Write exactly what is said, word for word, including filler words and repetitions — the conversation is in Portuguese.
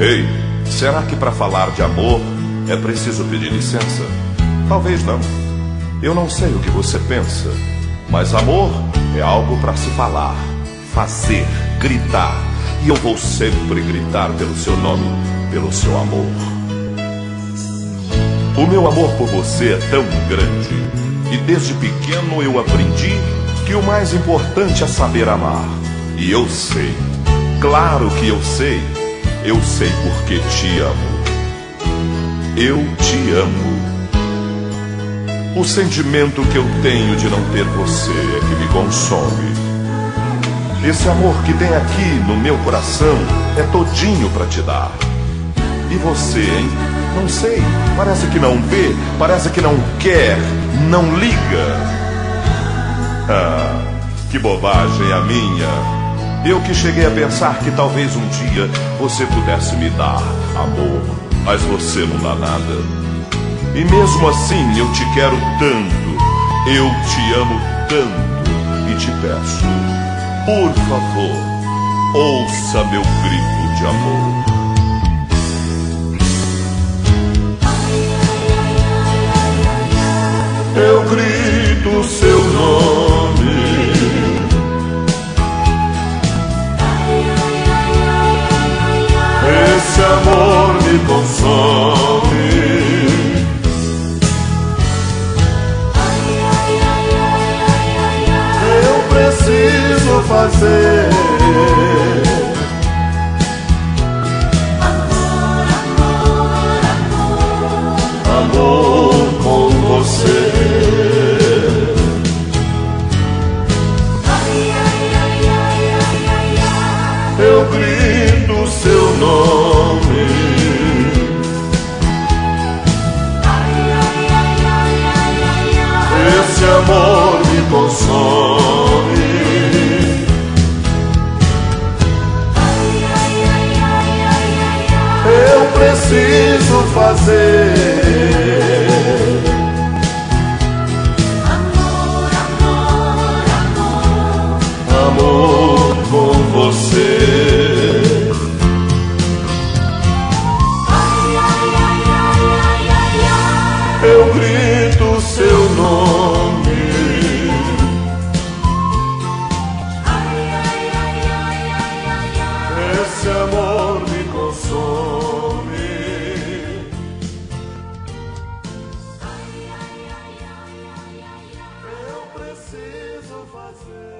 Ei, será que para falar de amor é preciso pedir licença? Talvez não. Eu não sei o que você pensa, mas amor é algo para se falar, fazer, gritar. E eu vou sempre gritar pelo seu nome, pelo seu amor. O meu amor por você é tão grande, e desde pequeno eu aprendi que o mais importante é saber amar. E eu sei, claro que eu sei, eu sei porque te amo. Eu te amo. O sentimento que eu tenho de não ter você é que me consome. Esse amor que tem aqui no meu coração é todinho pra te dar. E você, hein? Não sei, parece que não vê, parece que não quer, não liga. Ah, que bobagem a minha. Eu que cheguei a pensar que talvez um dia você pudesse me dar amor, mas você não dá nada. E mesmo assim eu te quero tanto, eu te amo tanto e te peço, por favor, ouça meu grito de amor. Eu grito seu nome, esse amor me consome. Eu preciso fazer amor, amor, amor, amor com você. Eu grito seu nome, esse amor me consome. Eu preciso fazer amor, amor, amor, amor com você. Eu grito seu nome, esse amor me consome. Eu preciso fazer